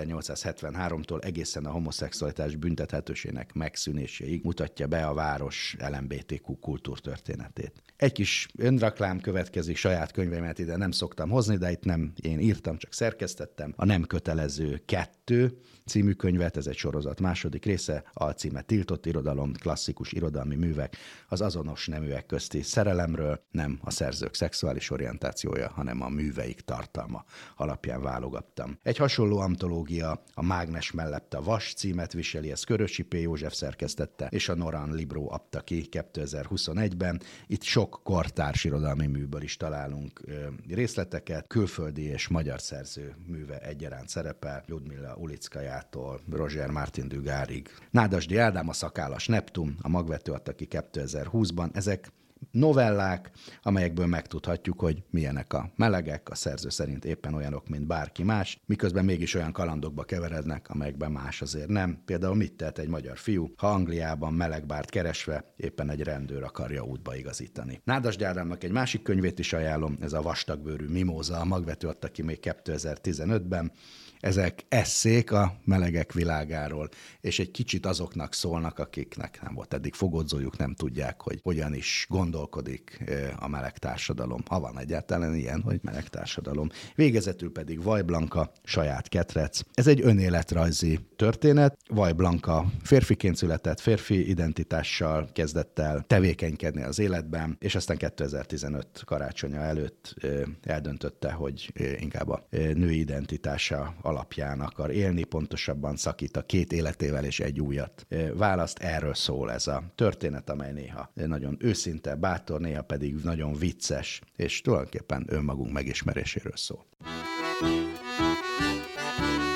1873-tól egészen a homoszexualitás büntethetőségének megszűnéséig mutatja be a város LMBTQ kultúrtörténetét. Egy kis önreklám következik, saját könyvemet ide nem szoktam hozni, de itt nem én írtam, csak szerkesztettem. A Nem kötelező 2 című könyvet, ez egy sorozat második része, alcíme Tiltott irodalom, klasszikus irodalmi művek az azonos neműek közti szerelemről, nem a szerzők szexuális orientációja, hanem a műveik tartalma alapján válogattam. Egy hasonló antológia, a Mágnes mellett a Vas címet viseli, ez Körösi P. József szerkesztette, és a Noran Libro adta ki 2021-ben. Itt sok kortárs irodalmi műből is találunk részleteket, külföldi és magyar szerző műve egyaránt szerepel, Ljudmila Ulickajától Roger Martin Dugárig. Nádasdy Ádám, a Szakállas Neptun, a Magvető adta ki 2020-ban. Ezek novellák, amelyekből megtudhatjuk, hogy milyenek a melegek, a szerző szerint éppen olyanok, mint bárki más, miközben mégis olyan kalandokba keverednek, amelyekben más azért nem. Például mit tehet egy magyar fiú, ha Angliában melegbárt keresve éppen egy rendőr akarja útba igazítani. Nádasdy Ádámnak egy másik könyvét is ajánlom, ez a Vastagbőrű Mimóza, a Magvető adta ki még 2015-ben. Ezek esszék a melegek világáról, és egy kicsit azoknak szólnak, akiknek nem volt eddig fogodzójuk, nem tudják, hogy hogyan is gondolkodik a meleg társadalom. Ha van egyáltalán ilyen, hogy meleg társadalom. Végezetül pedig Vaj Blanka, Saját ketrec. Ez egy önéletrajzi történet. Vaj Blanka férfiként született, férfi identitással kezdett el tevékenykedni az életben, és aztán 2015 karácsonya előtt eldöntötte, hogy inkább a női identitása alapján akar élni, pontosabban szakít a 2 életével és egy újat választ. Erről szól ez a történet, amely néha nagyon őszinte, bátor, néha pedig nagyon vicces, és tulajdonképpen önmagunk megismeréséről szól.